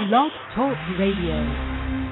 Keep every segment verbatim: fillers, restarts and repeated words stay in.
Blog Talk Radio.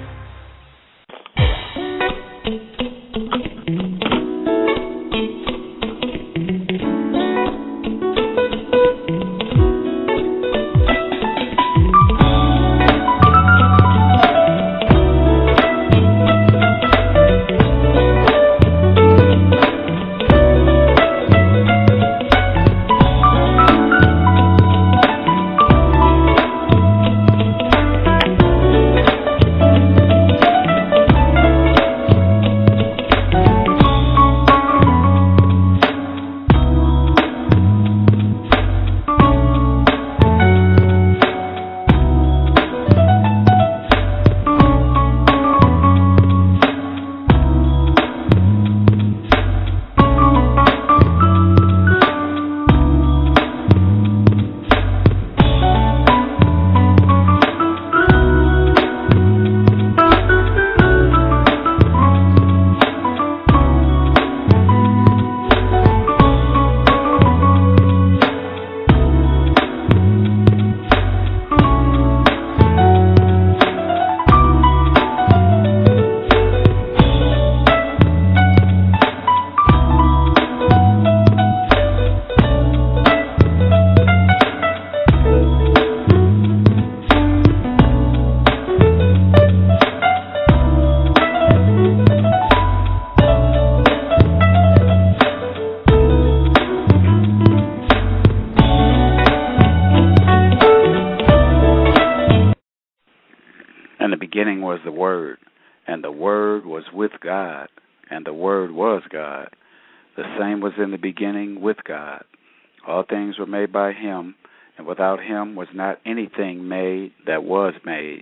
In the beginning with God. All things were made by him, and without him was not anything made that was made.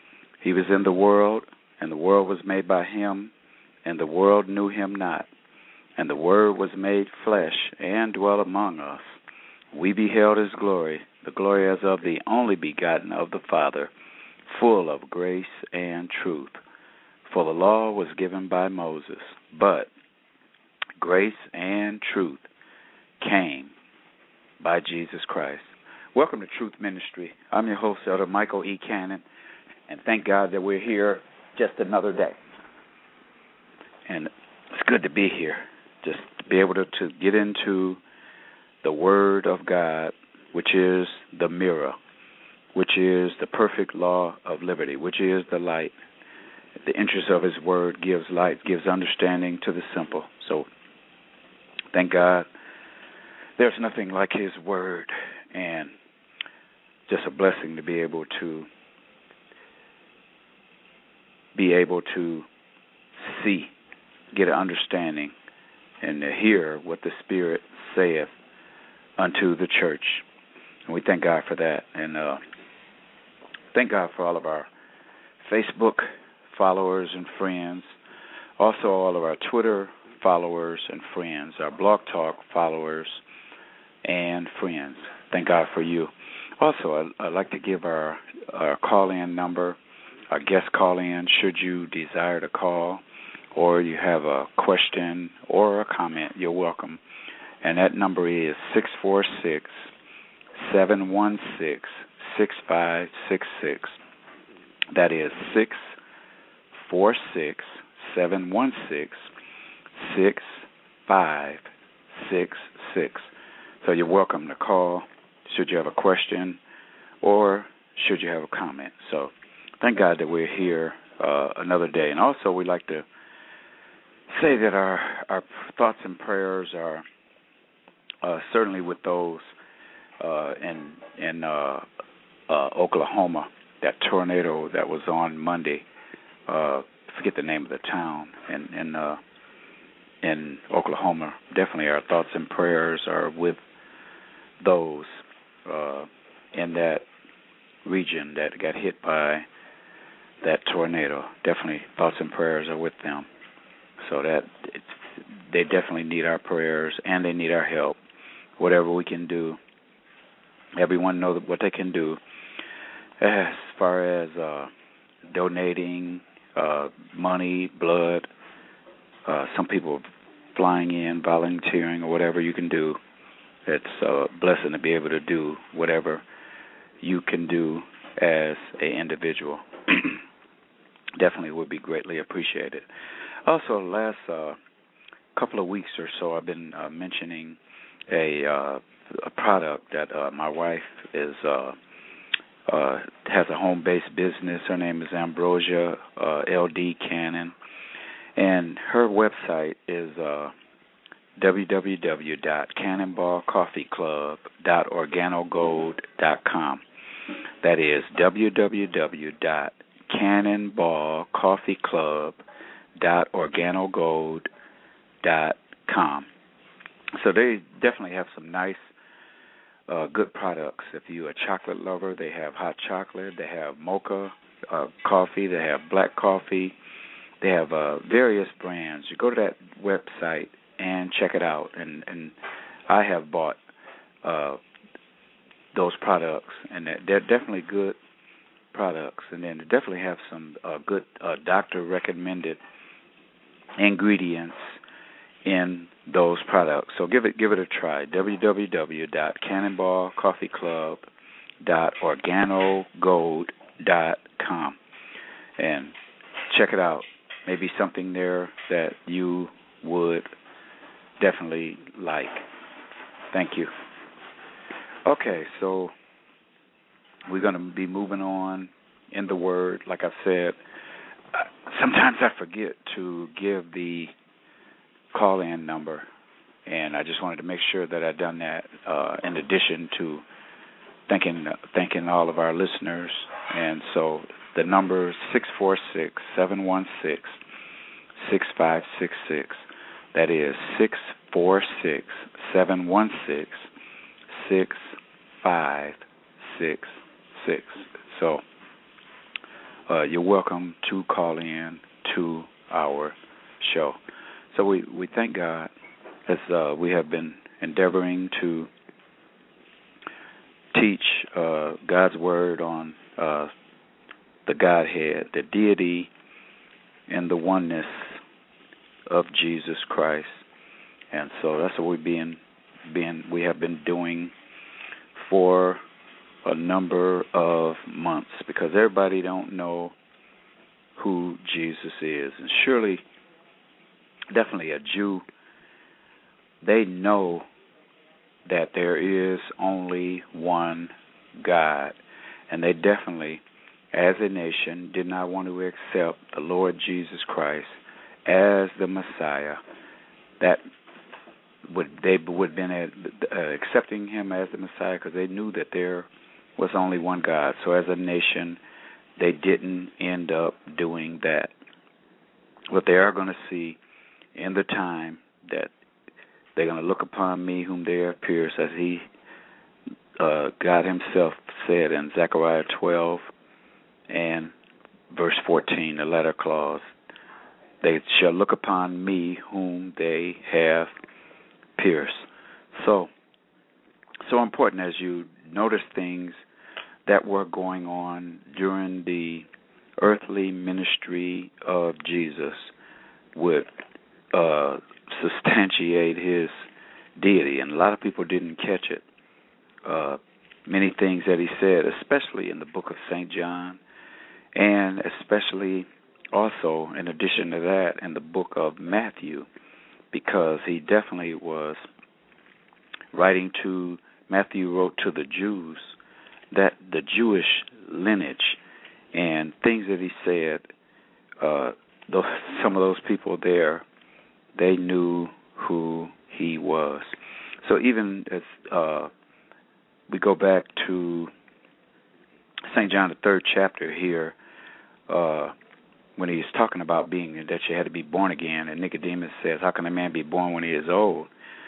He was in the world, and the world was made by him, and the world knew him not. And the Word was made flesh and dwelt among us. We beheld his glory, the glory as of the only begotten of the Father, full of grace and truth. For the law was given by Moses, but grace and truth came by Jesus Christ. Welcome to Truth Ministry. I'm your host, Elder Michael E. Cannon, and thank God that we're here just another day. And it's good to be here, just to be able to, to get into the Word of God, which is the mirror, which is the perfect law of liberty, which is the light. The interest of his Word gives light, gives understanding to the simple. So thank God there's nothing like his Word, and just a blessing to be able to be able to see, get an understanding, and to hear what the Spirit saith unto the church. And we thank God for that. And uh, thank God for all of our Facebook followers and friends, also all of our Twitter followers and friends, our Blog Talk followers and friends. Thank God for you. Also, I'd, I'd like to give our, our call-in number, our guest call-in, should you desire to call, or you have a question or a comment, you're welcome. And that number is six four six, seven one six, six five six six. That is six four six, seven one six, six five six six. So you're welcome to call should you have a question or should you have a comment. So thank God that we're here uh, another day. And also we'd like to say that our, our thoughts and prayers are uh, certainly with those uh, in, in uh, uh, Oklahoma, that tornado that was on Monday. Uh, forget the name of the town in, in uh, in Oklahoma. Definitely our thoughts and prayers are with those uh, in that region that got hit by that tornado. Definitely thoughts and prayers are with them. So that it's, they definitely need our prayers and they need our help. Whatever we can do, everyone knows what they can do as far as uh, donating uh, money, blood. Uh, some people flying in, volunteering, or whatever you can do. It's a blessing to be able to do whatever you can do as an individual. Definitely would be greatly appreciated. Also, last uh, couple of weeks or so, I've been uh, mentioning a uh, a product that uh, my wife is uh, uh, has a home-based business. Her name is Ambrosia uh, L D Cannon, and her website is uh, w w w dot cannonball coffee club dot organogold dot com. That is w w w dot cannonball coffee club dot organogold dot com. So they definitely have some nice, uh, good products. If you're a chocolate lover, they have hot chocolate, they have mocha uh, coffee, they have black coffee, they have uh, various brands. You go to that website and check it out. And, and I have bought uh, those products, and they're definitely good products. And then they definitely have some uh, good uh, doctor-recommended ingredients in those products. So give it give it a try. w w w dot cannonball coffee club dot organogold dot com, and check it out. Maybe something there that you would definitely like. Thank you. Okay, so we're going to be moving on in the Word. Like I said, sometimes I forget to give the call-in number, and I just wanted to make sure that I'd done that uh, in addition to thanking, thanking all of our listeners. And so the number is six four six, seven one six, six five six six. That is six four six, seven one six, six five six six. So uh, you're welcome to call in to our show. So we, we thank God as uh, we have been endeavoring to teach uh, God's Word on uh, the Godhead, the deity, and the oneness of Jesus Christ. And so that's what we've been, been we have been doing for a number of months, because everybody don't know who Jesus is. And surely, definitely a Jew, they know that there is only one God. And they definitely, as a nation, did not want to accept the Lord Jesus Christ as the Messiah. That would they would have been uh, accepting him as the Messiah because they knew that there was only one God. So as a nation, they didn't end up doing that. But they are going to see in the time that they're going to look upon me whom they have pierced, as he, uh, God himself said in Zechariah twelve and verse fourteen, the latter clause. They shall look upon me whom they have pierced. So, so important as you notice things that were going on during the earthly ministry of Jesus would uh, substantiate his deity. And a lot of people didn't catch it. Uh, many things that he said, especially in the book of Saint John, and especially also, in addition to that, in the book of Matthew, because he definitely was writing to, Matthew wrote to the Jews, that the Jewish lineage and things that he said, uh, those, some of those people there, they knew who he was. So even as uh, we go back to Saint John, the third chapter here, uh, when he's talking about being, that you had to be born again, and Nicodemus says, how can a man be born when he is old?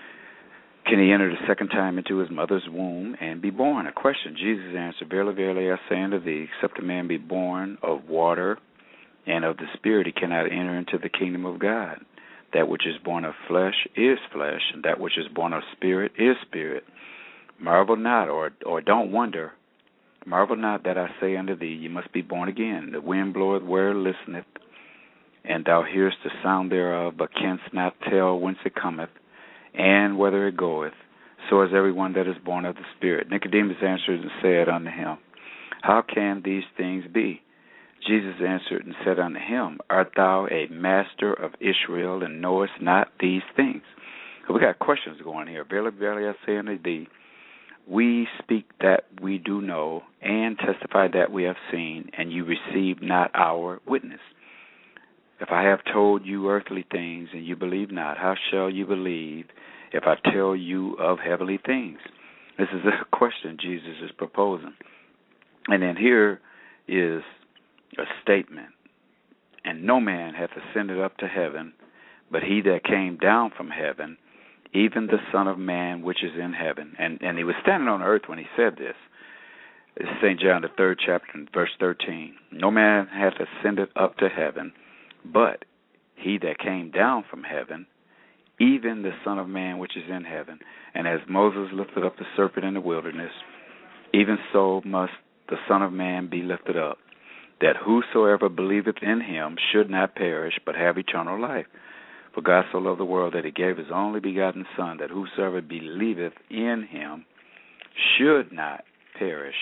Can he enter the second time into his mother's womb and be born? A question. Jesus answered, verily, verily, I say unto thee, except a man be born of water and of the Spirit, he cannot enter into the kingdom of God. That which is born of flesh is flesh, and that which is born of spirit is spirit. Marvel not, or or don't wonder. Marvel not that I say unto thee, you must be born again. The wind bloweth where it listeneth, and thou hearest the sound thereof, but canst not tell whence it cometh, and whither it goeth. So is everyone that is born of the Spirit. Nicodemus answered and said unto him, How can these things be? Jesus answered and said unto him, Art thou a master of Israel, and knowest not these things? So we got questions going here. Verily, verily, I say unto thee, we speak that we do know, and testify that we have seen, and you receive not our witness. If I have told you earthly things, and you believe not, how shall you believe if I tell you of heavenly things? This is a question Jesus is proposing. And then here is a statement. And no man hath ascended up to heaven, but he that came down from heaven, even the Son of Man which is in heaven. And and he was standing on earth when he said this. It's Saint John, the third chapter, verse thirteen. No man hath ascended up to heaven, but he that came down from heaven, even the Son of Man which is in heaven. And as Moses lifted up the serpent in the wilderness, even so must the Son of Man be lifted up, that whosoever believeth in him should not perish, but have eternal life. For God so loved the world that he gave his only begotten Son, that whosoever believeth in him should not perish,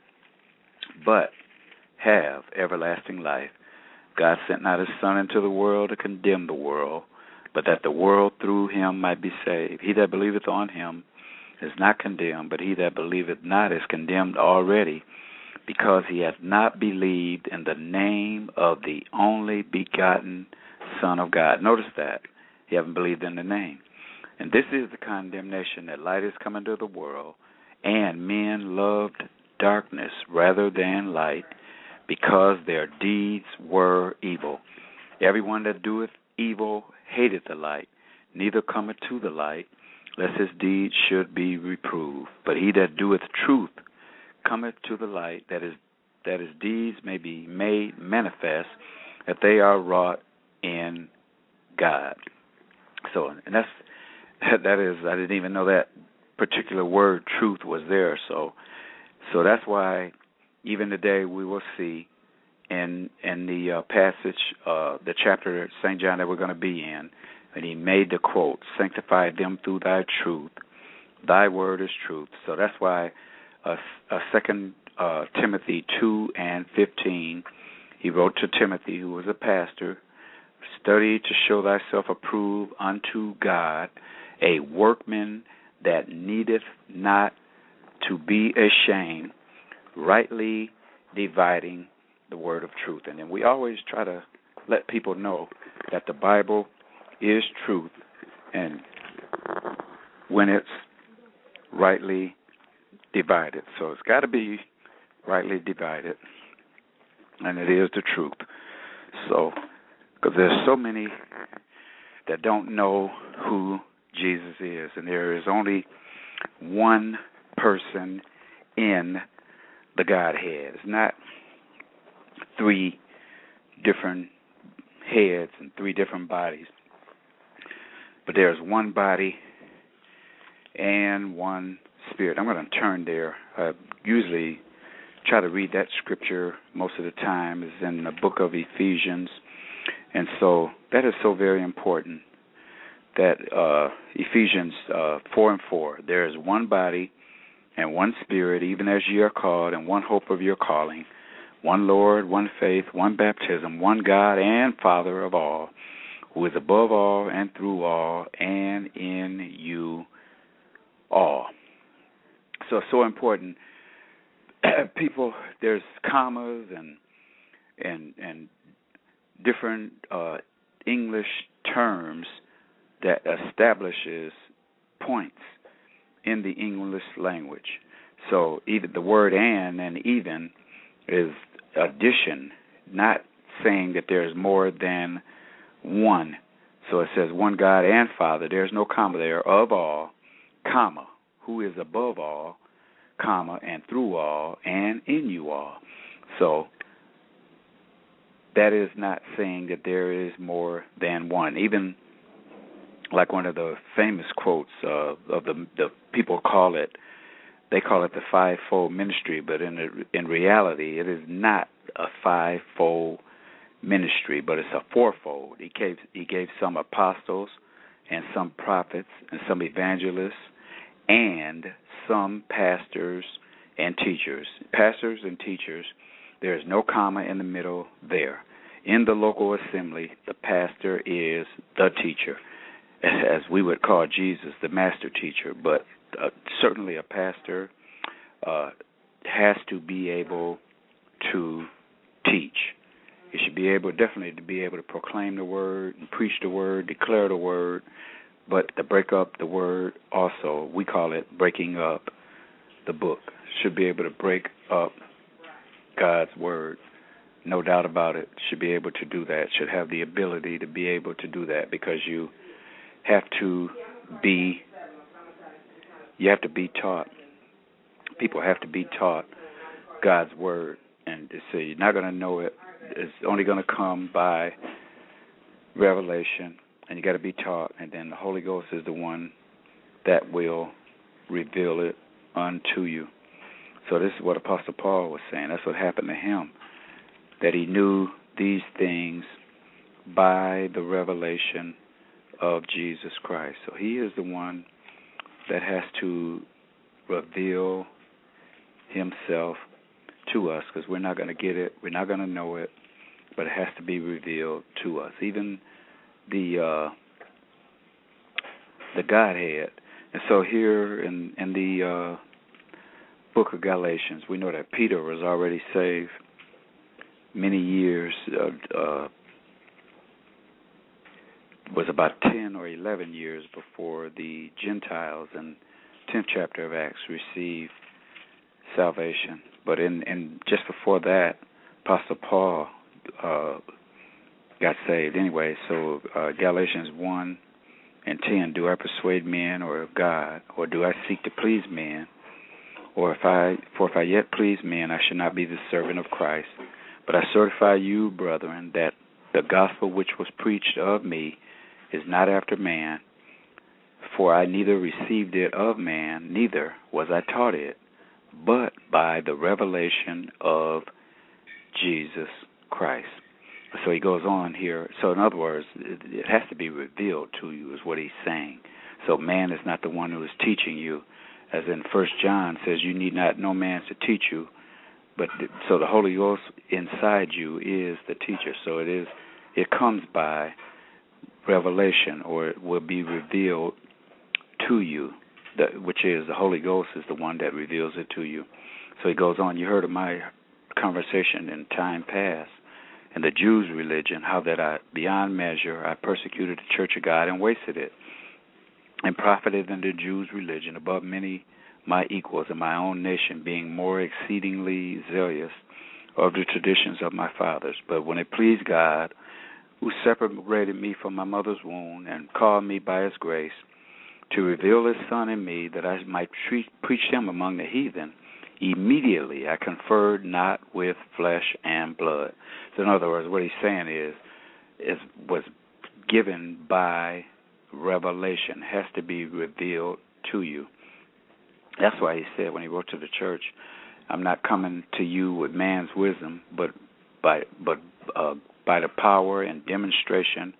but have everlasting life. God sent not his Son into the world to condemn the world, but that the world through him might be saved. He that believeth on him is not condemned, but he that believeth not is condemned already, because he hath not believed in the name of the only begotten Son of God. Notice that. He haven't believed in the name. And this is the condemnation, that light is come into the world, and men loved darkness rather than light, because their deeds were evil. Everyone that doeth evil hateth the light, neither cometh to the light, lest his deeds should be reproved. But he that doeth truth cometh to the light, that is, that his deeds may be made manifest, that they are wrought in God. So, and that's that is, I didn't even know that particular word, truth, was there. So, so that's why even today we will see in in the uh, passage, uh, the chapter of Saint John that we're going to be in, and he made the quote, "Sanctify them through thy truth. Thy word is truth." So that's why uh, uh, Second uh, Timothy two and fifteen, he wrote to Timothy, who was a pastor, "Study to show thyself approved unto God, a workman that needeth not to be ashamed, rightly dividing the word of truth." And then we always try to let people know that the Bible is truth, and when it's rightly divided. So it's got to be rightly divided, and it is the truth. So, because there's so many that don't know who Jesus is, and there is only one person in the Godhead. It's not three different heads and three different bodies, but there's one body and one spirit. I'm going to turn there. I usually try to read that scripture most of the time. It's in the book of Ephesians. And so that is so very important, that uh, Ephesians uh, four and four, there is one body and one spirit, even as ye are called, and one hope of your calling, one Lord, one faith, one baptism, one God and Father of all, who is above all and through all and in you all. So it's so important. People, there's commas and and and different uh, English terms that establishes points in the English language. So either the word "and" and "even" is addition, not saying that there's more than one. So it says one God and Father. There's no comma there. Of all, comma, who is above all, comma, and through all, and in you all. So that is not saying that there is more than one. Even like one of the famous quotes uh, of the the people call it, they call it the fivefold ministry, but in the, in reality, it is not a fivefold ministry, but it's a fourfold. He gave he gave some apostles, and some prophets, and some evangelists, and some pastors and teachers. Pastors and teachers, there is no comma in the middle there. In the local assembly, the pastor is the teacher, as we would call Jesus the master teacher. But uh, certainly a pastor uh, has to be able to teach. He should be able, definitely to be able to proclaim the word, and preach the word, declare the word, but to break up the word also. We call it breaking up the book. Should be able to break up God's word. No doubt about it. Should be able to do that. Should have the ability to be able to do that, because you have to be, you have to be taught. People have to be taught God's word. And so you're not going to know it. It's only going to come by revelation, and you got to be taught. And then the Holy Ghost is the one that will reveal it unto you. So this is what Apostle Paul was saying. That's what happened to him, that he knew these things by the revelation of Jesus Christ. So he is the one that has to reveal himself to us, because we're not going to get it, we're not going to know it, but it has to be revealed to us. Even the uh, the Godhead. And so here in, in the uh, book of Galatians, we know that Peter was already saved many years, uh, uh, was about ten or eleven years before the Gentiles in tenth chapter of Acts received salvation. But in, in just before that, Apostle Paul uh, got saved anyway. So uh, Galatians one and ten, do I persuade men or of God, or do I seek to please men? Or if I, for if I yet please men, I should not be the servant of Christ. But I certify you, brethren, that the gospel which was preached of me is not after man, for I neither received it of man, neither was I taught it, but by the revelation of Jesus Christ. So he goes on here. So in other words, it, it has to be revealed to you, is what he's saying. So man is not the one who is teaching you. As in First John says, you need not no man to teach you. But th- so the Holy Ghost inside you is the teacher. So it is. It comes by revelation, or it will be revealed to you, that, which is the Holy Ghost is the one that reveals it to you. So he goes on. You heard of my conversation in time past in the Jews' religion, how that I, beyond measure, I persecuted the church of God and wasted it, and profited in the Jews' religion above many my equals in my own nation, being more exceedingly zealous of the traditions of my fathers. But when it pleased God, who separated me from my mother's womb and called me by his grace, to reveal his Son in me, that I might treat, preach him among the heathen, immediately I conferred not with flesh and blood. So in other words, what he's saying is, is was given by revelation, has to be revealed to you. That's why he said when he wrote to the church, I'm not coming to you with man's wisdom, but by but uh, by the power and demonstration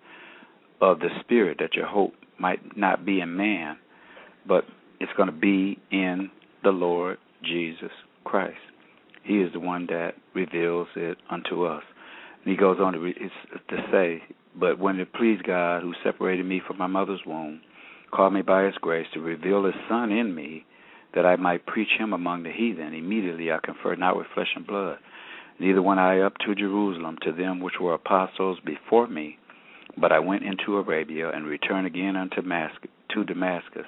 of the Spirit, that your hope might not be in man, but it's going to be in the Lord Jesus Christ. He is the one that reveals it unto us. And he goes on to, re- to say, but when it pleased God, who separated me from my mother's womb, called me by his grace to reveal his Son in me, that I might preach him among the heathen, immediately I conferred not with flesh and blood. Neither went I up to Jerusalem to them which were apostles before me, but I went into Arabia and returned again unto Damascus, to Damascus.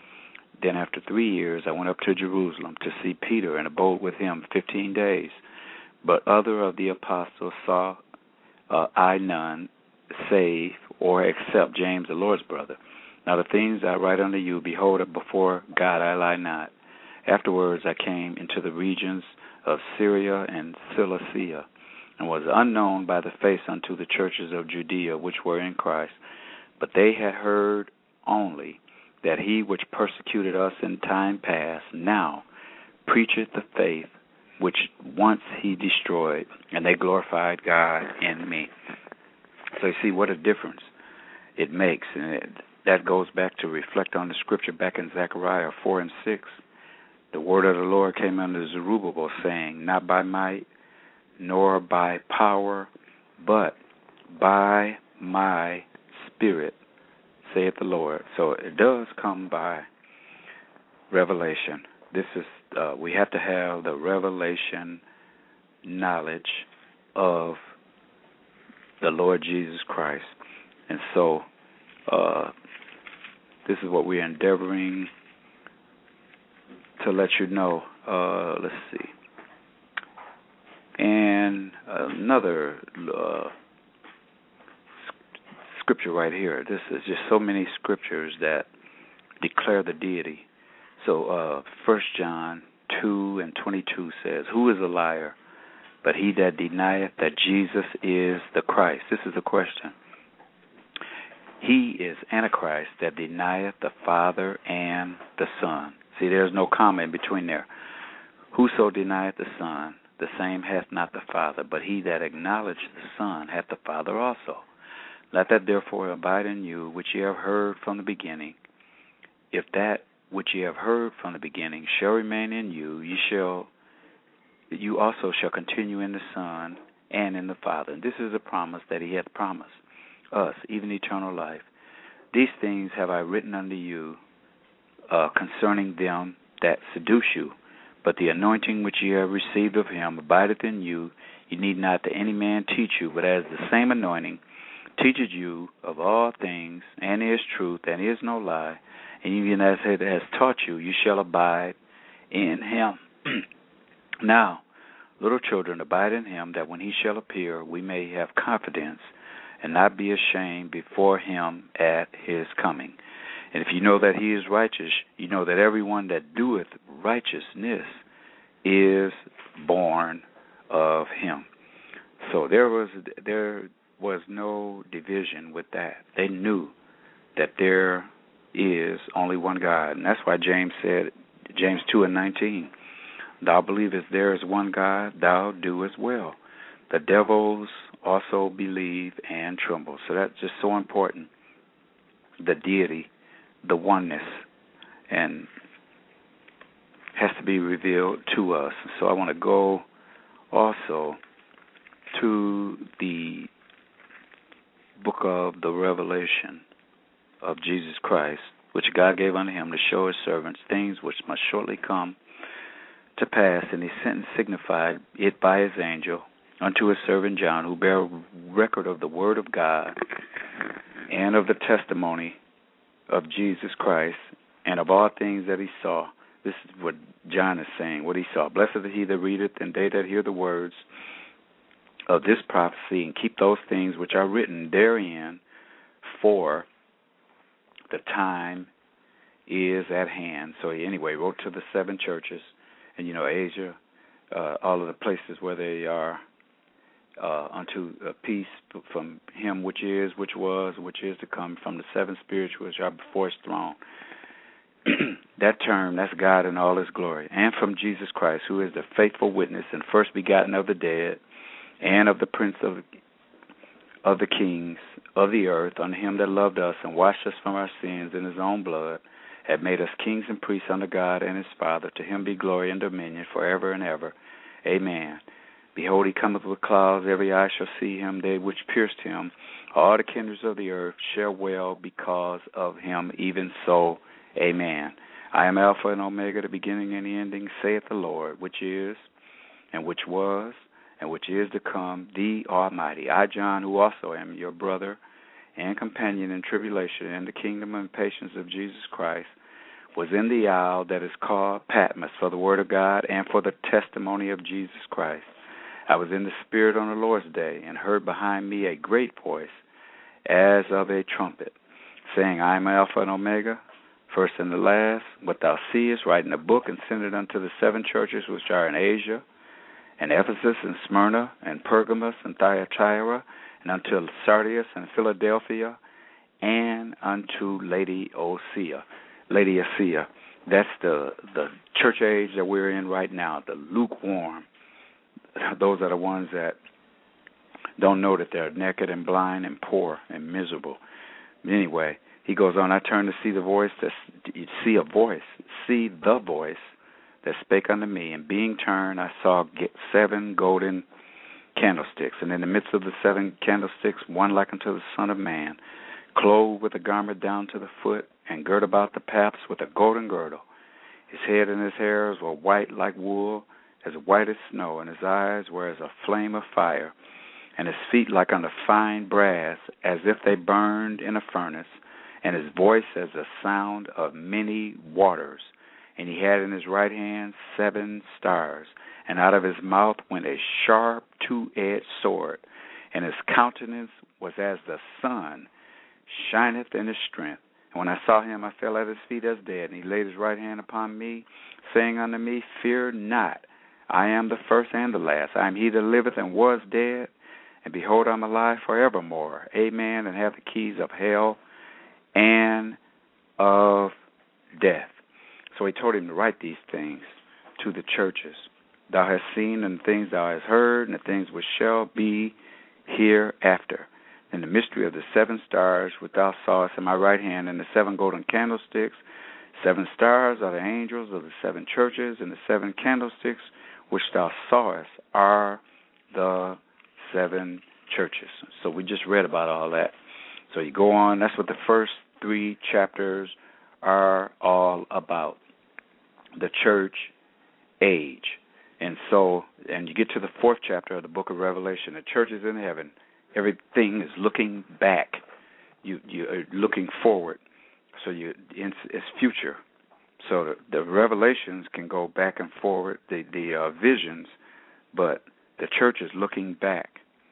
Then after three years I went up to Jerusalem to see Peter, and abode with him fifteen days. But other of the apostles saw uh, I none, save or except James the Lord's brother. Now the things I write unto you, behold, before God I lie not. Afterwards I came into the regions of Syria and Cilicia, and was unknown by the face unto the churches of Judea which were in Christ. But they had heard only that he which persecuted us in time past now preacheth the faith which once he destroyed, and they glorified God in me. So you see what a difference it makes. And it, that goes back to reflect on the scripture back in Zechariah four and six, the word of the Lord came unto Zerubbabel, saying, not by might, nor by power, but by my Spirit, saith the Lord. So it does come by revelation. This is uh, we have to have the revelation knowledge of the Lord Jesus Christ. And so uh, this is what we're endeavoring to let you know. Uh, let's see. And another uh, scripture right here. This is just so many scriptures that declare the deity. So uh, First John two and twenty-two says, who is a liar but he that denieth that Jesus is the Christ? This is a question. He is Antichrist that denieth the Father and the Son. See, there's no comma in between there. Whoso denieth the Son, the same hath not the Father, but he that acknowledgeth the Son hath the Father also. Let that therefore abide in you, which ye have heard from the beginning. If that which ye have heard from the beginning shall remain in you, ye shall, you also shall continue in the Son and in the Father. And this is a promise that he hath promised us, even eternal life. These things have I written unto you uh, concerning them that seduce you. But the anointing which ye have received of him abideth in you. You need not that any man teach you, but as the same anointing teaches you of all things, and is truth, and is no lie, and even as it has taught you, you shall abide in him. Now, little children, abide in him, that when he shall appear, we may have confidence and not be ashamed before him at his coming. And if you know that he is righteous, you know that everyone that doeth righteousness is born of him. So there was there was no division with that. They knew that there is only one God. And that's why James said, James two and nineteen, thou believest there is one God, thou doest well. The devils also believe and tremble. So that's just so important. The deity, the oneness, and has to be revealed to us. So I want to go also to the book of the Revelation of Jesus Christ, which God gave unto him to show his servants things which must shortly come to pass. And he sent and signified it by his angel unto his servant John, who bare record of the word of God and of the testimony of Jesus Christ, and of all things that he saw. This is what John is saying, what he saw. Blessed is he that readeth, and they that hear the words of this prophecy, and keep those things which are written therein, for the time is at hand. So he anyway wrote to the seven churches, and you know, Asia, uh, all of the places where they are, uh, unto a peace from him which is, which was, which is to come, from the seven spirits which are before his throne. That term, that's God in all his glory. And from Jesus Christ, who is the faithful witness and first begotten of the dead, and of the Prince of, of the kings of the earth, unto him that loved us and washed us from our sins in his own blood, had made us kings and priests unto God and his Father. To him be glory and dominion forever and ever. Amen. Behold, he cometh with clouds, every eye shall see him, they which pierced him. All the kindreds of the earth shall wail because of him, even so. Amen. I am Alpha and Omega, the beginning and the ending, saith the Lord, which is, and which was, and which is to come, the Almighty. I, John, who also am your brother and companion in tribulation and the kingdom and patience of Jesus Christ, was in the isle that is called Patmos for the word of God and for the testimony of Jesus Christ. I was in the Spirit on the Lord's day, and heard behind me a great voice, as of a trumpet, saying, I am Alpha and Omega, first and the last. What thou seest, write in a book, and send it unto the seven churches which are in Asia, and Ephesus, and Smyrna, and Pergamos, and Thyatira, and unto Sardis, and Philadelphia, and unto Laodicea. Laodicea. That's the, the church age that we're in right now, the lukewarm. Those are the ones that don't know that they're naked and blind and poor and miserable. Anyway, he goes on, I turn to see the voice, to see a voice, see the voice that spake unto me. And being turned, I saw seven golden candlesticks, and in the midst of the seven candlesticks, one like unto the Son of Man, clothed with a garment down to the foot, and girt about the paps with a golden girdle. His head and his hairs were white like wool, as white as snow, and his eyes were as a flame of fire, and his feet like unto fine brass, as if they burned in a furnace, and his voice as the sound of many waters. And he had in his right hand seven stars, and out of his mouth went a sharp two-edged sword, and his countenance was as the sun shineth in his strength. And when I saw him, I fell at his feet as dead, and he laid his right hand upon me, saying unto me, Fear not, I am the first and the last. I am he that liveth and was dead, and behold, I am alive forevermore. Amen, and have the keys of hell and of death. So he told him to write these things to the churches. Thou hast seen and the things thou hast heard, and the things which shall be hereafter. And the mystery of the seven stars which thou sawest in my right hand, and the seven golden candlesticks. Seven stars are the angels of the seven churches, and the seven candlesticks which thou sawest are the seven churches. So we just read about all that. So you go on. That's what the first three chapters are all about. The church age. And so, and you get to the fourth chapter of the book of Revelation. The church is in heaven. Everything is looking back. You you are looking forward. So you it's, it's future. So the, the revelations can go back and forward, the the uh, visions, but the church is looking back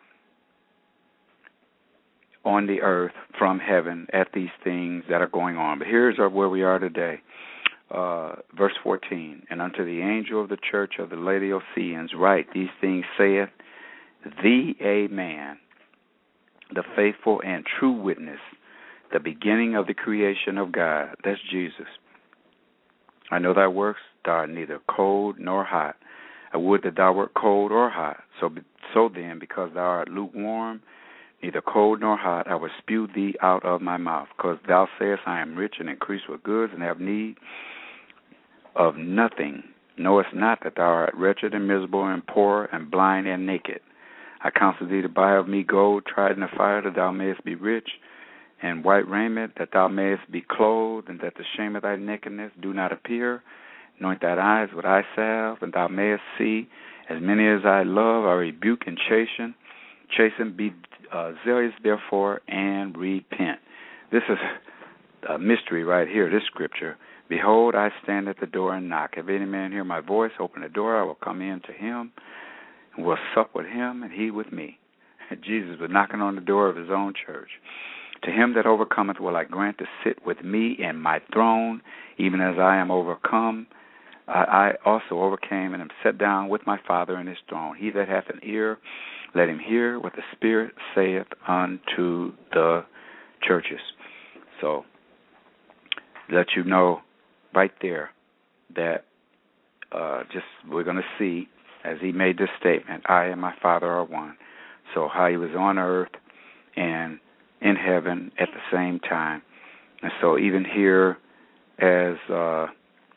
on the earth from heaven at these things that are going on. But here's where we are today. Uh, verse fourteen, and unto the angel of the church of the Laodiceans write, these things saith the Amen, the faithful and true witness, the beginning of the creation of God. That's Jesus. I know thy works, thou art neither cold nor hot. I would that thou wert cold or hot. So, so then, because thou art lukewarm, neither cold nor hot, I will spew thee out of my mouth. Because thou sayest, I am rich and increased with goods, and have need of nothing. Knowest not that thou art wretched and miserable and poor and blind and naked. I counsel thee to buy of me gold tried in the fire, that thou mayest be rich, and white raiment, that thou mayest be clothed, and that the shame of thy nakedness do not appear. Anoint thine eyes with eye salve, and thou mayest see. As many as I love, I rebuke and chasten. Chasten, be uh, zealous therefore, and repent. This is a mystery right here, this scripture. Behold, I stand at the door and knock. If any man hear my voice, open the door, I will come in to him, and will sup with him, and he with me. Jesus was knocking on the door of his own church. To him that overcometh will I grant to sit with me in my throne, even as I am overcome. I, I also overcame and am set down with my Father in his throne. He that hath an ear, let him hear what the Spirit saith unto the churches. So, let you know right there that uh, just we're going to see, as he made this statement, I and my Father are one. So how he was on earth and in heaven at the same time. And so even here, as uh,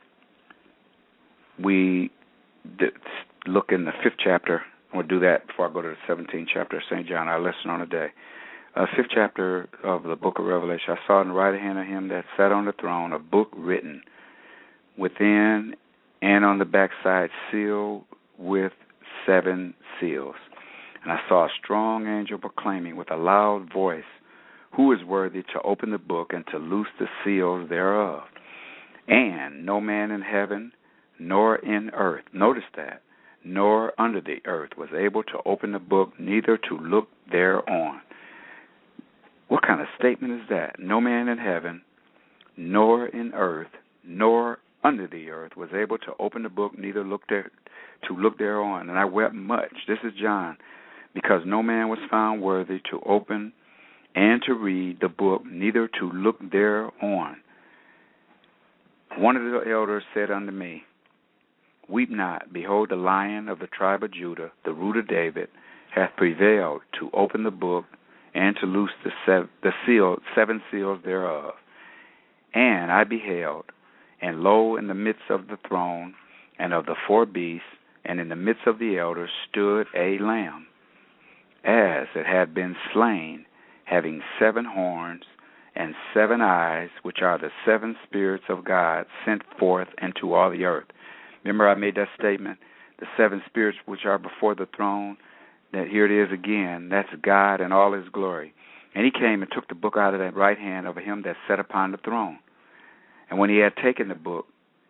we d- look in the fifth chapter, we'll do that before I go to the seventeenth chapter of Saint John, our lesson on the day. Uh, fifth chapter of the book of Revelation, I saw in the right hand of him that sat on the throne a book written within and on the backside, sealed with seven seals. And I saw a strong angel proclaiming with a loud voice, who is worthy to open the book and to loose the seals thereof? And no man in heaven, nor in earth, notice that, nor under the earth was able to open the book, neither to look thereon. What kind of statement is that? No man in heaven, nor in earth, nor under the earth was able to open the book, neither look there to look thereon. And I wept much. This is John, because no man was found worthy to open and to read the book, neither to look thereon. One of the elders said unto me, Weep not, behold, the Lion of the tribe of Judah, the root of David, hath prevailed to open the book and to loose the, sev- the seal, seven seals thereof. And I beheld, and lo, in the midst of the throne, and of the four beasts, and in the midst of the elders stood a lamb, as it had been slain, having seven horns and seven eyes, which are the seven spirits of God sent forth into all the earth. Remember I made that statement, the seven spirits which are before the throne, that here it is again, that's God in all his glory. And he came and took the book out of the right hand of him that sat upon the throne. And when he had taken the book,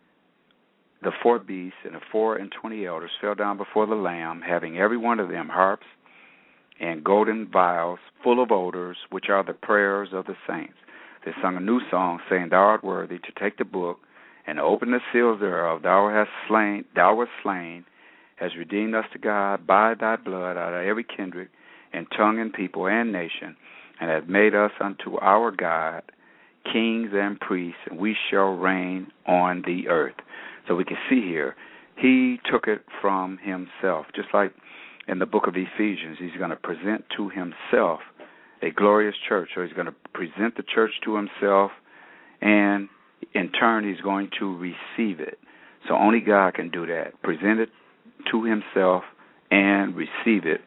the four beasts and the four and twenty elders fell down before the Lamb, having every one of them harps and golden vials full of odors, which are the prayers of the saints. They sung a new song, saying, Thou art worthy to take the book and open the seals thereof. Thou hast slain, thou wast slain, hast redeemed us to God by thy blood out of every kindred and tongue and people and nation, and hast made us unto our God kings and priests, and we shall reign on the earth. So we can see here, he took it from himself. Just like in the book of Ephesians, he's going to present to himself a glorious church. So he's going to present the church to himself, and in turn he's going to receive it. So only God can do that. Present it to himself and receive it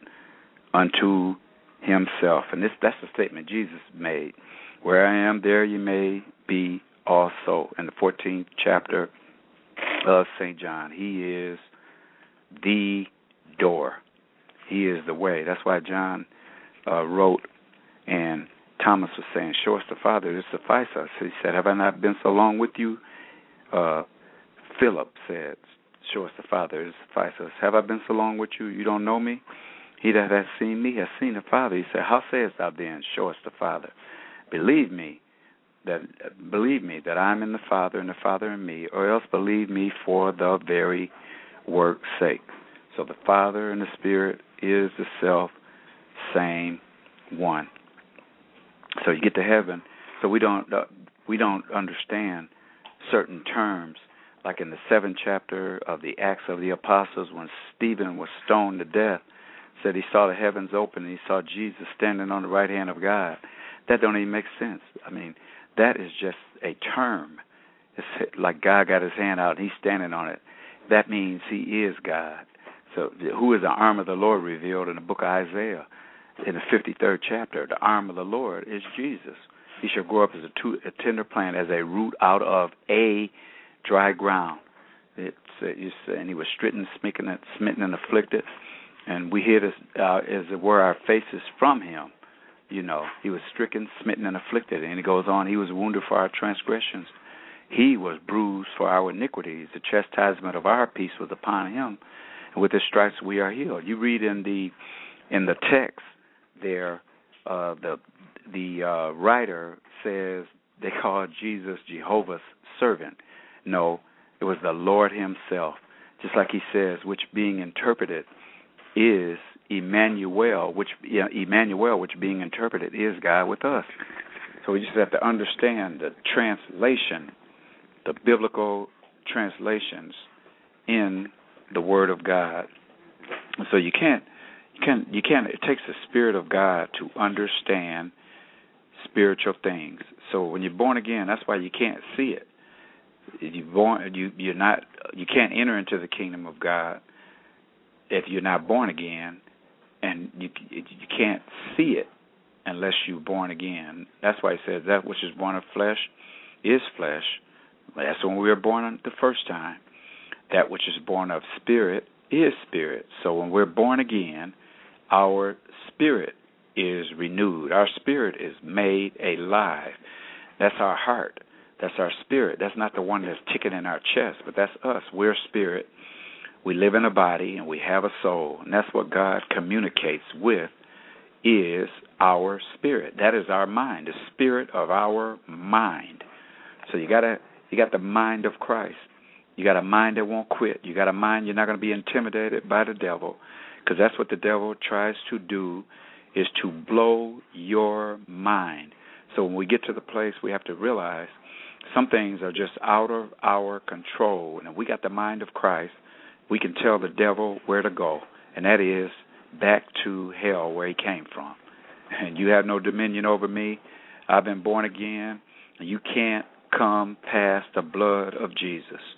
unto himself. And this that's the statement Jesus made. Where I am, there you may be also. In the fourteenth chapter of Saint John, he is the door. He is the way. That's why John uh, wrote, and Thomas was saying, show us the Father, it suffice us. He said, have I not been so long with you? Uh, Philip said, show us the Father, it suffice us. Have I been so long with you? You don't know me? He that has seen me has seen the Father. He said, how sayest thou then, show us the Father? Believe me that believe me that I'm in the Father and the Father in me, or else believe me for the very work's sake. So the Father and the Spirit is the self same one. So you get to heaven. So we don't uh, we don't understand certain terms, like in the seventh chapter of the Acts of the Apostles, when Stephen was stoned to death, said he saw the heavens open and he saw Jesus standing on the right hand of God. That don't even make sense. I mean, that is just a term. It's like God got his hand out and he's standing on it. That means he is God. So who is the arm of the Lord revealed in the book of Isaiah? In the fifty-third chapter, the arm of the Lord is Jesus. He shall grow up as a, two, a tender plant, as a root out of a dry ground. It's, it's, and he was stricken, smitten, smitten, and afflicted. And we hear this, uh, as it were, our faces from him. You know, he was stricken, smitten, and afflicted. And he goes on, he was wounded for our transgressions. He was bruised for our iniquities. The chastisement of our peace was upon him. And with his stripes we are healed. You read in the in the text there, uh, the the uh, writer says they called Jesus Jehovah's servant. No, it was the Lord himself. Just like he says, which being interpreted is Emmanuel, which yeah, Emmanuel, which being interpreted is God with us. So we just have to understand the translation, the biblical translations in the Word of God. So you can't, you can't, you can't. It takes the Spirit of God to understand spiritual things. So when you're born again, that's why you can't see it. You born, you you're not, you can't enter into the kingdom of God if you're not born again, and you you can't see it unless you're born again. That's why he says that which is born of flesh is flesh. That's when we were born the first time. That which is born of spirit is spirit. So when we're born again, our spirit is renewed. Our spirit is made alive. That's our heart. That's our spirit. That's not the one that's ticking in our chest, but that's us. We're spirit. We live in a body and we have a soul. And that's what God communicates with, is our spirit. That is our mind, the spirit of our mind. So you gotta you got the mind of Christ. You got a mind that won't quit. You got a mind you're not going to be intimidated by the devil, because that's what the devil tries to do, is to blow your mind. So when we get to the place, we have to realize some things are just out of our control. And if we got the mind of Christ, we can tell the devil where to go, and that is back to hell where he came from. And you have no dominion over me. I've been born again, and you can't come past the blood of Jesus.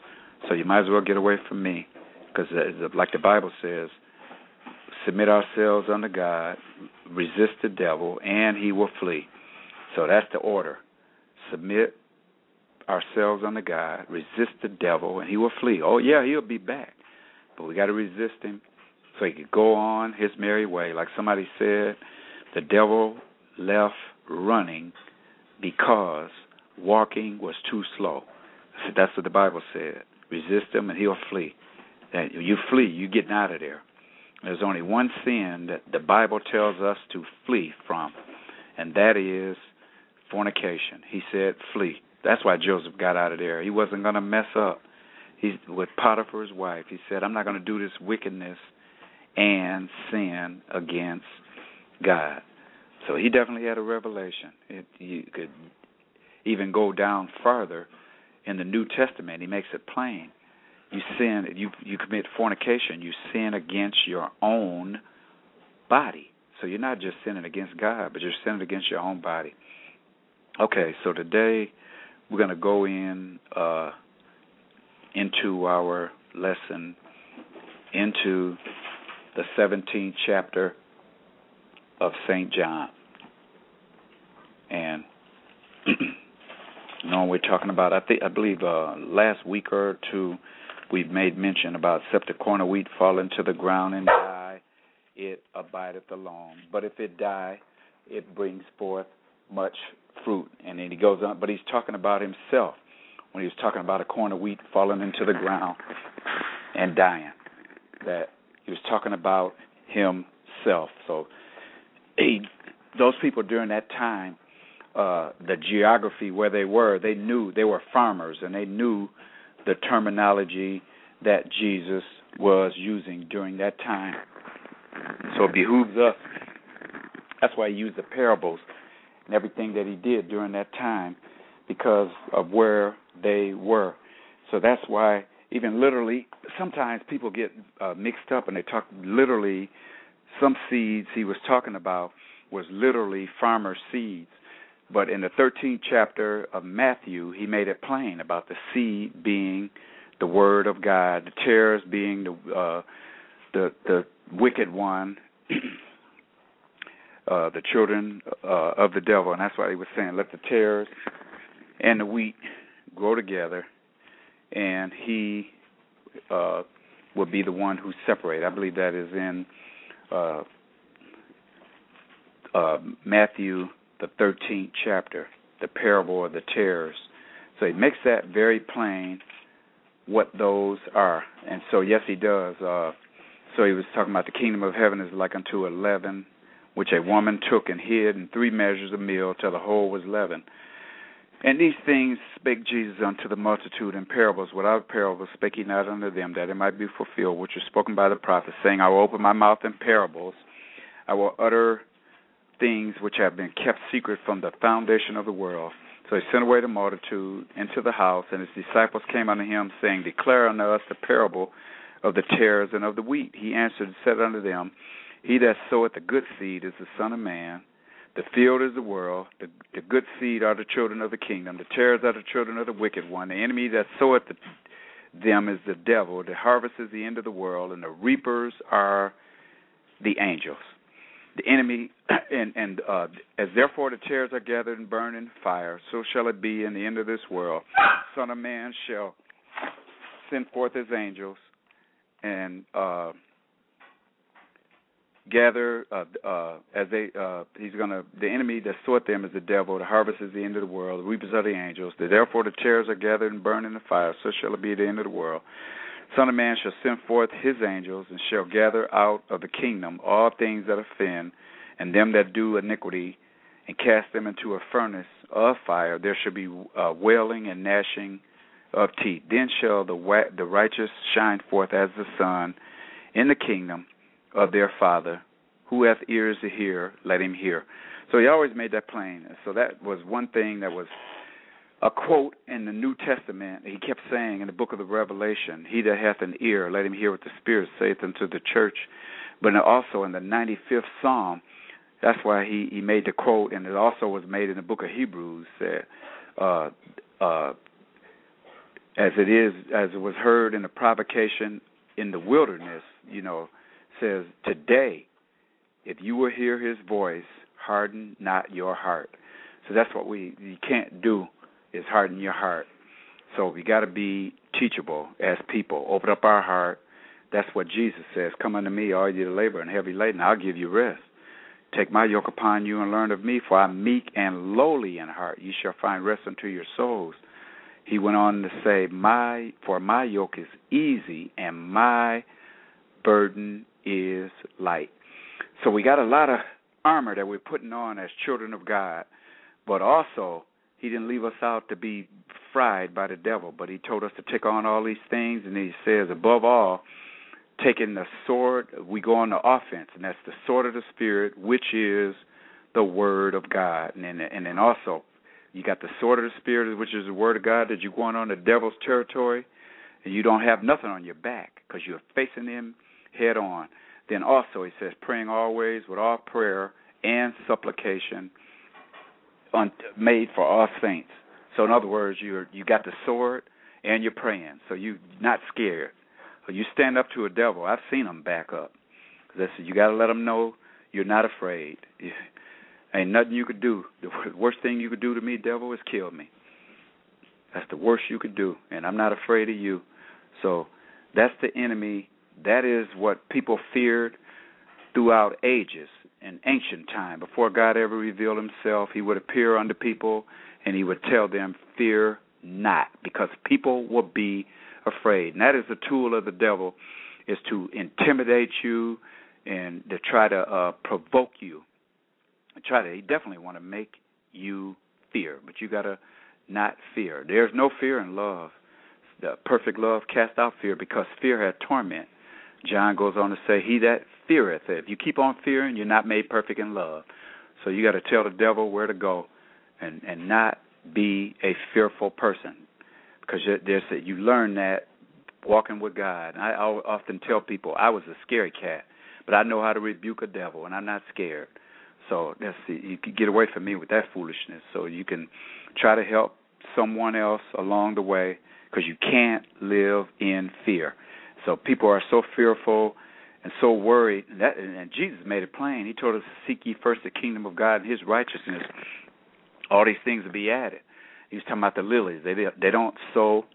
So you might as well get away from me, because like the Bible says, submit ourselves unto God, resist the devil, and he will flee. So that's the order. Submit ourselves unto God, resist the devil, and he will flee. Oh, yeah, he'll be back, but we got to resist him so he could go on his merry way. Like somebody said, the devil left running because walking was too slow. That's what the Bible said. Resist him, and he'll flee. And you flee, you're getting out of there. There's only one sin that the Bible tells us to flee from, and that is fornication. He said flee. That's why Joseph got out of there. He wasn't going to mess up. He's with Potiphar's wife. He said, I'm not going to do this wickedness and sin against God. So he definitely had a revelation. It, you could even go down farther in the New Testament. He makes it plain. You sin, you you commit fornication, you sin against your own body. So you're not just sinning against God, but you're sinning against your own body. Okay, so today we're going to go in uh, into our lesson, into the seventeenth chapter of Saint John. And you know, we're talking about, I think, I believe uh, last week or two, we've made mention about except the corn of wheat fall into the ground and die, it abideth alone. But if it die, it brings forth much fruit. And then he goes on, but he's talking about himself when he was talking about a corn of wheat falling into the ground and dying. That he was talking about himself. So he, those people during that time, uh, the geography where they were, they knew they were farmers, and they knew the terminology that Jesus was using during that time. So it behooves us. That's why he used the parables and everything that he did during that time, because of where they were. So that's why even literally, sometimes people get uh, mixed up and they talk literally, some seeds he was talking about was literally farmer seeds. But in the thirteenth chapter of Matthew, he made it plain about the seed being the word of God, the tares being the uh, the, the wicked one, uh, the children uh, of the devil. And that's why he was saying, let the tares and the wheat grow together, and he uh, will be the one who separates. I believe that is in uh, uh, Matthew, the thirteenth chapter, the parable of the tares. So he makes that very plain what those are. And so, yes, he does. Uh, so he was talking about the kingdom of heaven is like unto a leaven, which a woman took and hid in three measures of meal till the whole was leavened. And these things spake Jesus unto the multitude in parables. Without parables spake he not unto them, that it might be fulfilled, which was spoken by the prophet, saying, I will open my mouth in parables. I will utter things which have been kept secret from the foundation of the world. So he sent away the multitude into the house, and his disciples came unto him, saying, Declare unto us the parable of the tares and of the wheat. He answered and said unto them, He that soweth the good seed is the Son of Man. The field is the world. The, the good seed are the children of the kingdom. The tares are the children of the wicked one. The enemy that soweth the, them is the devil. The harvest is the end of the world, and the reapers are the angels. The enemy, and, and uh, as therefore the tares are gathered and burned in fire, so shall it be in the end of this world. Son of Man shall send forth his angels and uh, gather uh, uh, as they. Uh, he's gonna. The enemy that soweth them is the devil. The harvest is the end of the world. The reapers are the angels. Therefore the tares are gathered and burned in the fire, so shall it be at the end of the world. Son of Man shall send forth his angels, and shall gather out of the kingdom all things that offend, and them that do iniquity, and cast them into a furnace of fire. There shall be uh, wailing and gnashing of teeth. Then shall the wa- the righteous shine forth as the sun in the kingdom of their Father. Who hath ears to hear, let him hear. So he always made that plain. So that was one thing that was a quote in the New Testament. He kept saying in the book of the Revelation, He that hath an ear, let him hear what the Spirit saith unto the church. But also in the ninety-fifth Psalm, that's why he, he made the quote, and it also was made in the book of Hebrews, said, uh, uh, as it is, as it was heard in the provocation in the wilderness, you know, says, today, if you will hear his voice, harden not your heart. So that's what we you can't do, is harden your heart. So we got to be teachable as people. Open up our heart. That's what Jesus says. Come unto me, all you that labor and heavy laden, I'll give you rest. Take my yoke upon you and learn of me, for I'm meek and lowly in heart. You shall find rest unto your souls. He went on to say, "My for my yoke is easy and my burden is light." So we got a lot of armor that we're putting on as children of God, but also he didn't leave us out to be fried by the devil, but he told us to take on all these things, and he says, above all, taking the sword, we go on the offense, and that's the sword of the Spirit, which is the Word of God. And then, and then also, you got the sword of the Spirit, which is the Word of God, that you're going on the devil's territory, and you don't have nothing on your back because you're facing him head on. Then also, he says, praying always with all prayer and supplication on, made for all saints. So in other words, you're you got the sword and you're praying, so you're not scared. You stand up to a devil. I've seen them back up. They said, you got to let them know you're not afraid. Ain't nothing you could do. The worst thing you could do to me, devil, is kill me. That's the worst you could do, and I'm not afraid of you. So that's the enemy. That is what people feared throughout ages in ancient time. Before God ever revealed himself, he would appear unto people, and he would tell them, fear not, because people will be afraid. And that is the tool of the devil, is to intimidate you and to try to uh, provoke you. Try to, he definitely want to make you fear, but you got to not fear. There's no fear in love. The perfect love casts out fear, because fear had torment. John goes on to say, he that feareth, if you keep on fearing, you're not made perfect in love. So you got to tell the devil where to go and, and not be a fearful person, because there's a, you learn that walking with God. I, I often tell people I was a scary cat, but I know how to rebuke a devil, and I'm not scared. So that's the, you can get away from me with that foolishness. So you can try to help someone else along the way, because you can't live in fear. So people are so fearful and so worried. And, that, and Jesus made it plain. He told us to seek ye first the kingdom of God and his righteousness. All these things will be added. He was talking about the lilies. They they don't sow,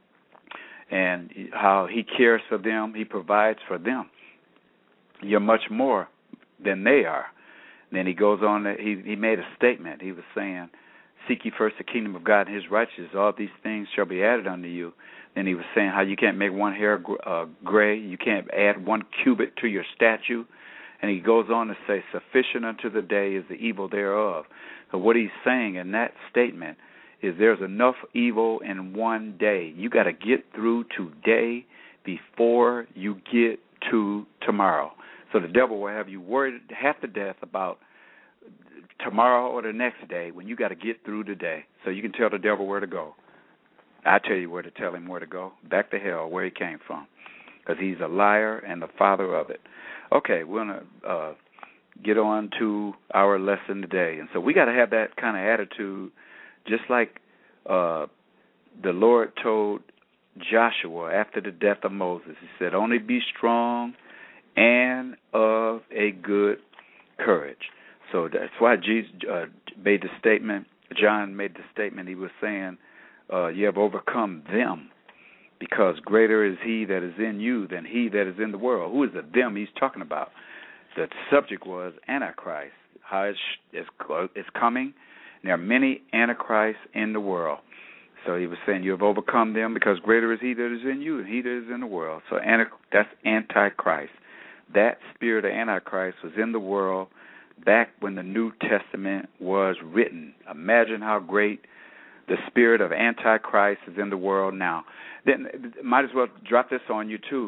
and how he cares for them. He provides for them. You're much more than they are. And then he goes on. He he made a statement. He was saying, seek ye first the kingdom of God and his righteousness. All these things shall be added unto you. Then he was saying how you can't make one hair uh, gray. You can't add one cubit to your statue. And he goes on to say, sufficient unto the day is the evil thereof. So what he's saying in that statement is there's enough evil in one day. You got to get through today before you get to tomorrow. So the devil will have you worried half to death about tomorrow or the next day, when you got to get through today. So you can tell the devil where to go. I tell you where to tell him where to go. Back to hell, where he came from, because he's a liar and the father of it. Okay, we're going to uh, get on to our lesson today. And so we got to have that kind of attitude, just like uh, the Lord told Joshua after the death of Moses. He said, only be strong and of a good courage. So that's why Jesus uh, made the statement, John made the statement, he was saying, uh, you have overcome them, because greater is he that is in you than he that is in the world. Who is the them he's talking about? The subject was Antichrist, how it's, it's, it's coming. And there are many Antichrists in the world. So he was saying you have overcome them, because greater is he that is in you than he that is in the world. So that's Antichrist. That spirit of Antichrist was in the world back when the New Testament was written. Imagine how great the spirit of Antichrist is in the world now. Then might as well drop this on you too,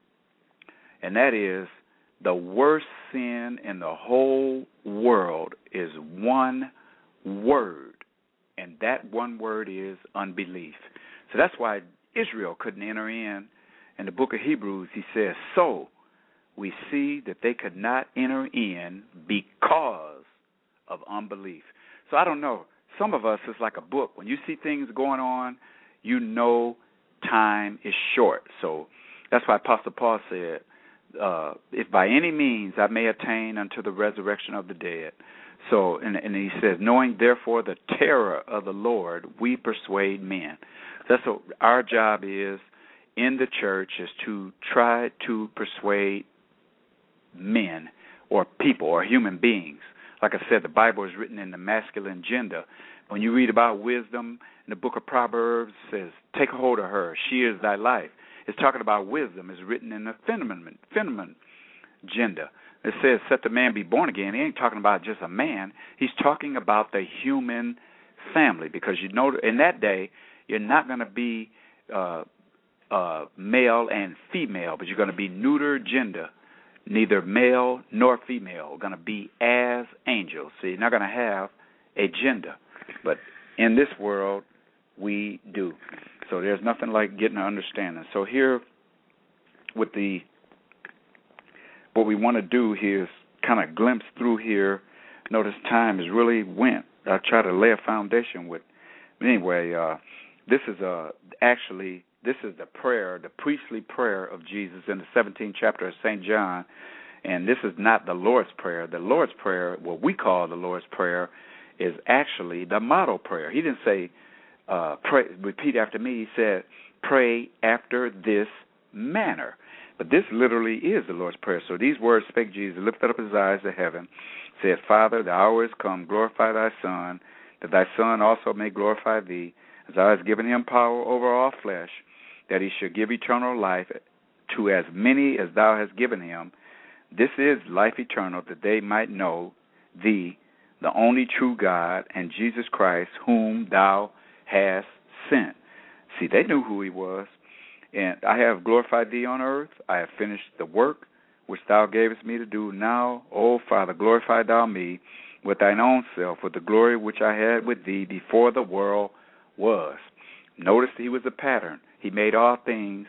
and that is the worst sin in the whole world is one word, and that one word is unbelief. So that's why Israel couldn't enter in. In the book of Hebrews, he says, so we see that they could not enter in because of unbelief. So I don't know. Some of us, it's like a book. When you see things going on, you know time is short. So that's why Apostle Paul said, uh, if by any means I may attain unto the resurrection of the dead. So, and, and he says, knowing therefore the terror of the Lord, we persuade men. That's what our job is in the church, is to try to persuade men or people or human beings. Like I said, the Bible is written in the masculine gender. When you read about wisdom in the book of Proverbs, it says, take hold of her, she is thy life. It's talking about wisdom. It's written in the feminine, feminine gender. It says, set the man be born again. He ain't talking about just a man. He's talking about the human family, because you know in that day you're not going to be uh, uh, male and female, but you're going to be neuter gender, neither male nor female. We're going to be as angels. So you're not going to have a gender. But in this world, we do. So there's nothing like getting an understanding. So here, with the, what we want to do here is kind of glimpse through here. Notice time has really went. I try to lay a foundation with. Anyway, uh, this is uh, actually, this is the prayer, the priestly prayer of Jesus in the seventeenth chapter of Saint John. And this is not the Lord's Prayer. The Lord's Prayer, what we call the Lord's Prayer, is actually the model prayer. He didn't say, uh, pray, repeat after me. He said, pray after this manner. But this literally is the Lord's Prayer. So these words spake Jesus, lifted up his eyes to heaven, said, Father, the hour is come, glorify thy Son, that thy Son also may glorify thee, as thou hast given him power over all flesh, that he should give eternal life to as many as thou hast given him. This is life eternal, that they might know thee, the only true God, and Jesus Christ, whom thou hast sent. See, they knew who he was. And I have glorified thee on earth. I have finished the work which thou gavest me to do. Now, O Father, glorify thou me with thine own self, with the glory which I had with thee before the world was. Notice he was a pattern. He made all things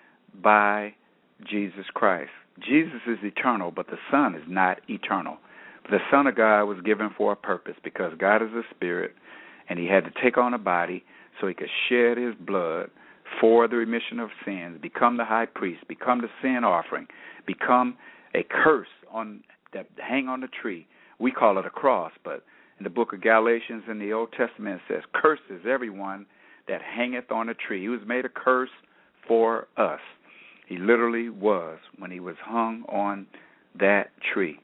by Jesus Christ. Jesus is eternal, but the Son is not eternal. The Son of God was given for a purpose, because God is a spirit, and he had to take on a body so he could shed his blood for the remission of sins, become the high priest, become the sin offering, become a curse on that hang on the tree. We call it a cross, but in the book of Galatians in the Old Testament it says, cursed is everyone that hangeth on a tree. He was made a curse for us. He literally was when he was hung on that tree.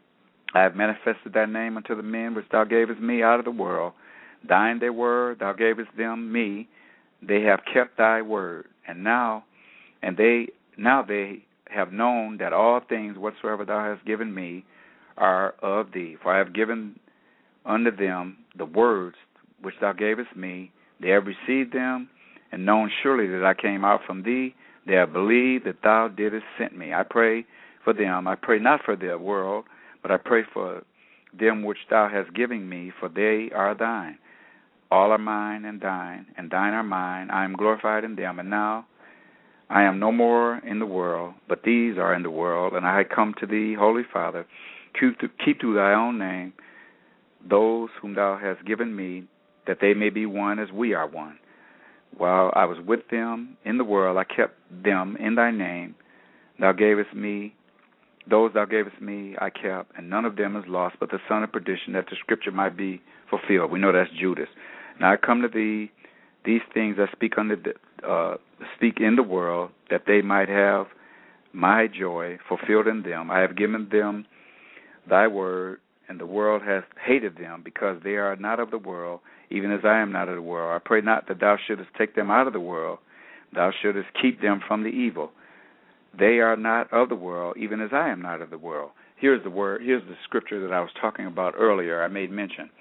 I have manifested thy name unto the men which thou gavest me out of the world. Thine they were, thou gavest them me. They have kept thy word, and now, and they now they have known that all things whatsoever thou hast given me are of thee. For I have given unto them the words which thou gavest me. They have received them, and known surely that I came out from thee. They have believed that thou didst send me. I pray for them. I pray not for the world, but I pray for them which thou hast given me, for they are thine. All are mine and thine, and thine are mine. I am glorified in them, and now I am no more in the world, but these are in the world, and I come to thee, Holy Father. Keep to, keep to thy own name those whom thou hast given me, that they may be one as we are one. While I was with them in the world, I kept them in thy name. Thou gavest me, those thou gavest me, I kept, and none of them is lost, but the son of perdition, that the scripture might be fulfilled. We know that's Judas. Now I come to thee, these things I speak unto the, uh, speak in the world, that they might have my joy fulfilled in them. I have given them thy word, and the world hath hated them, because they are not of the world, even as I am not of the world. I pray not that thou shouldest take them out of the world, thou shouldest keep them from the evil. They are not of the world, even as I am not of the world. Here's the word. Here's the scripture that I was talking about earlier. I made mention.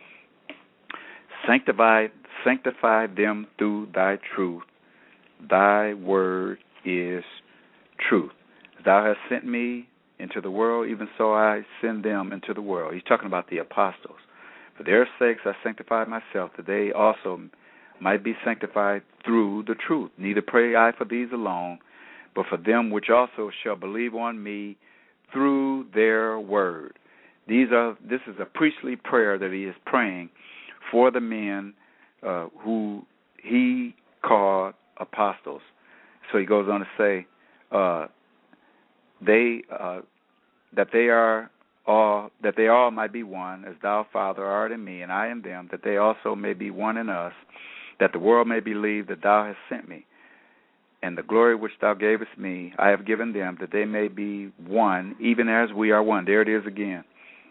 Sanctify, sanctify them through thy truth. Thy word is truth. Thou hast sent me into the world, even so I send them into the world. He's talking about the apostles. For their sakes I sanctify myself, that they also might be sanctified through the truth. Neither pray I for these alone, but for them which also shall believe on me through their word. These are. This is a priestly prayer that he is praying for the men uh, who he called apostles. so he goes on to say, uh, they uh, that they are all that they all might be one, as thou, Father, art in me, and I in them, that they also may be one in us, that the world may believe that thou hast sent me. And the glory which thou gavest me, I have given them, that they may be one, even as we are one. There it is again.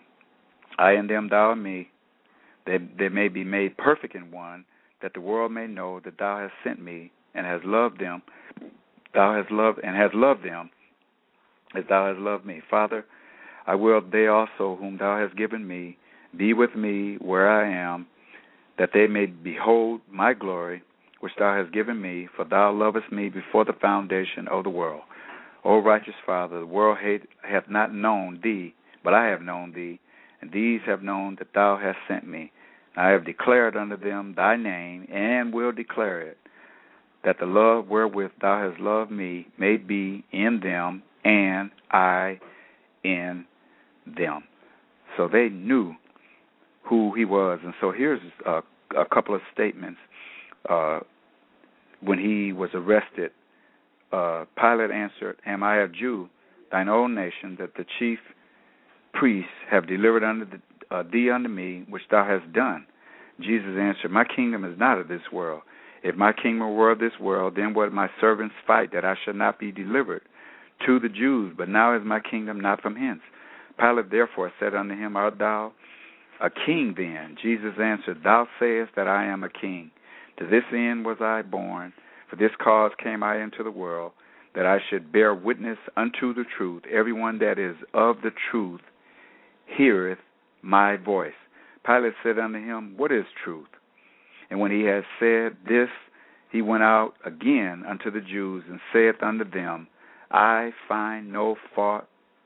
I and them, thou and me, that they may be made perfect in one, that the world may know that thou hast sent me, and hast loved them, thou hast loved and hast loved them, as thou hast loved me. Father, I will they also whom thou hast given me be with me where I am, that they may behold my glory, which thou hast given me, for thou lovest me before the foundation of the world. O righteous Father, the world hate, hath not known thee, but I have known thee, and these have known that thou hast sent me. I have declared unto them thy name, and will declare it, that the love wherewith thou hast loved me may be in them, and I in them. So they knew who he was. And so here's a, a couple of statements. Uh, when he was arrested, uh, Pilate answered, Am I a Jew, thine own nation, that the chief priests have delivered unto the, uh, thee unto me, which thou hast done? Jesus answered, My kingdom is not of this world. If my kingdom were of this world, then would my servants fight, that I should not be delivered to the Jews. But now is my kingdom not from hence. Pilate therefore said unto him, Art thou a king then? Jesus answered, Thou sayest that I am a king. To this end was I born. For this cause came I into the world, that I should bear witness unto the truth. Everyone that is of the truth heareth my voice. Pilate said unto him, What is truth? And when he had said this, he went out again unto the Jews, and saith unto them, I find no fault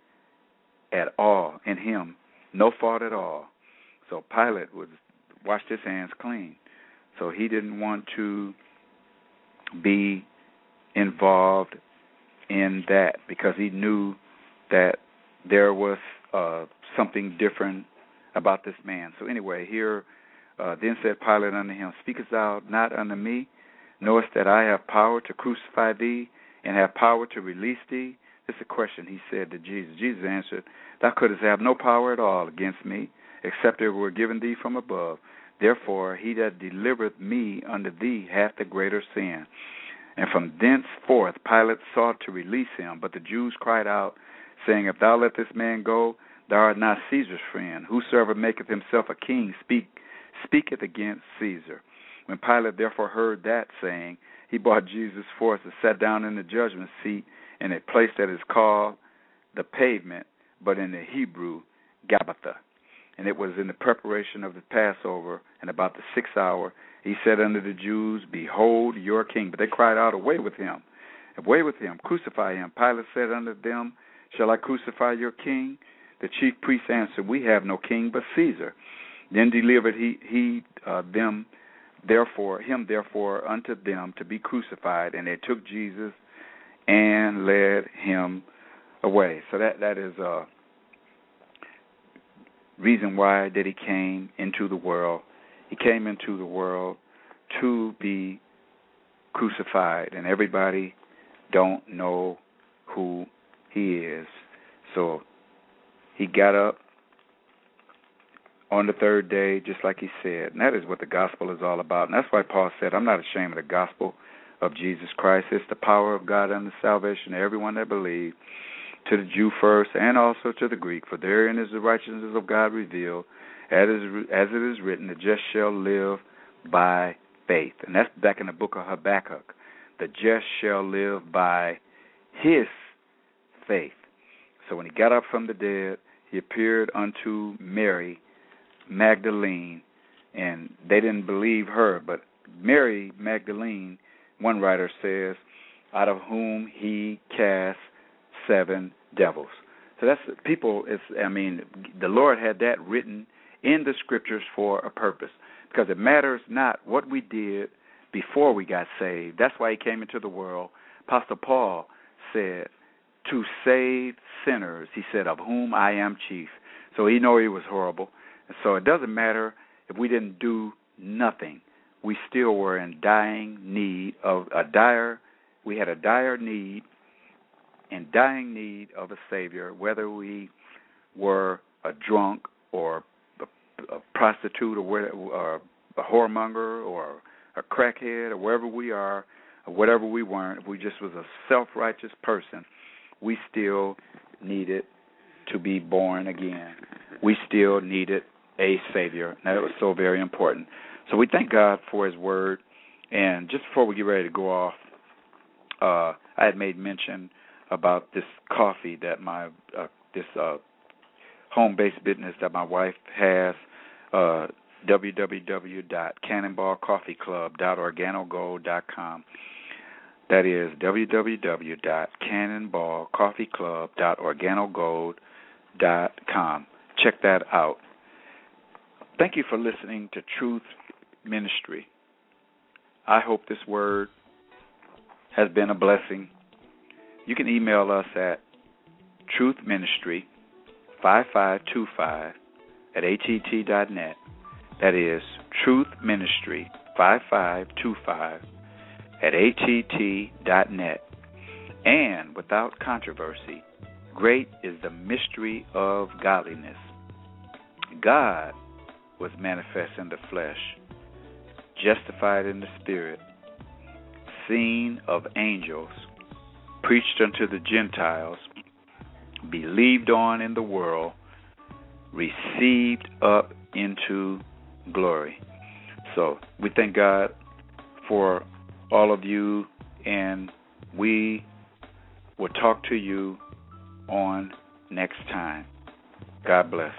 at all in him, no fault at all. So Pilate was washed his hands clean. So he didn't want to be involved in that, because he knew that there was uh, something different about this man. So anyway, here, uh, then said Pilate unto him, Speakest thou not unto me? Knowest that I have power to crucify thee, and have power to release thee? This is a question he said to Jesus. Jesus answered, Thou couldst have no power at all against me, except it were given thee from above. Therefore he that delivereth me unto thee hath the greater sin. And from thenceforth Pilate sought to release him, but the Jews cried out, saying, If thou let this man go, thou art not Caesar's friend. Whosoever maketh himself a king speak, speaketh against Caesar. When Pilate therefore heard that saying, he brought Jesus forth and sat down in the judgment seat in a place that is called the Pavement, but in the Hebrew, Gabbatha. And it was in the preparation of the Passover, and about the sixth hour, he said unto the Jews, Behold your king. But they cried out, Away with him, away with him, crucify him. Pilate said unto them, Shall I crucify your king? The chief priests answered, We have no king but Caesar. Then delivered he, he uh, them, therefore, him therefore unto them to be crucified, and they took Jesus and led him away. So that that is a reason why that he came into the world. He came into the world to be crucified, and everybody don't know who he is. So he got up on the third day, just like he said. And that is what the gospel is all about. And that's why Paul said, I'm not ashamed of the gospel of Jesus Christ. It's the power of God unto salvation to everyone that believes, to the Jew first and also to the Greek. For therein is the righteousness of God revealed, as it is written, the just shall live by faith. And that's back in the book of Habakkuk. The just shall live by his faith. So when he got up from the dead, he appeared unto Mary Magdalene, and they didn't believe her, but Mary Magdalene, one writer says, out of whom he cast seven devils. So that's people. It's I mean, the Lord had that written in the scriptures for a purpose, because it matters not what we did before we got saved. That's why he came into the world. Apostle Paul said, to save sinners, he said, of whom I am chief. So he knew he was horrible. And so it doesn't matter if we didn't do nothing. We still were in dying need of a dire we had a dire need and dying need of a Savior, whether we were a drunk or a, a prostitute or, where, or a whoremonger or a crackhead or wherever we are or whatever we weren't, if we just was a self-righteous person, we still needed to be born again. We still needed a Savior. And that was so very important. So we thank God for His Word. And just before we get ready to go off, uh, I had made mention about this coffee that my uh, this uh, home-based business that my wife has, uh, w w w dot cannonball coffee club dot organogold dot com. That is w w w dot cannonball coffee club dot organogold dot com. Check that out. Thank you for listening to Truth Ministry. I hope this word has been a blessing. You can email us at truthministry five five two five at A T T dot net. That is truthministry five five two five at A T T dot net. And without controversy, great is the mystery of godliness. God was manifest in the flesh, justified in the spirit, seen of angels, preached unto the Gentiles, believed on in the world, received up into glory. So we thank God for all of you, and we will talk to you on next time. God bless.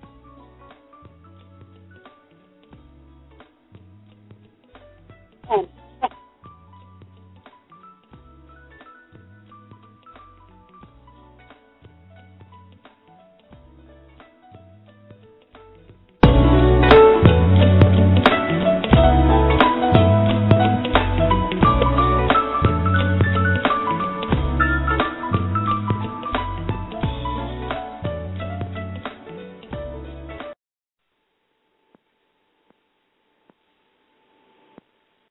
Oh.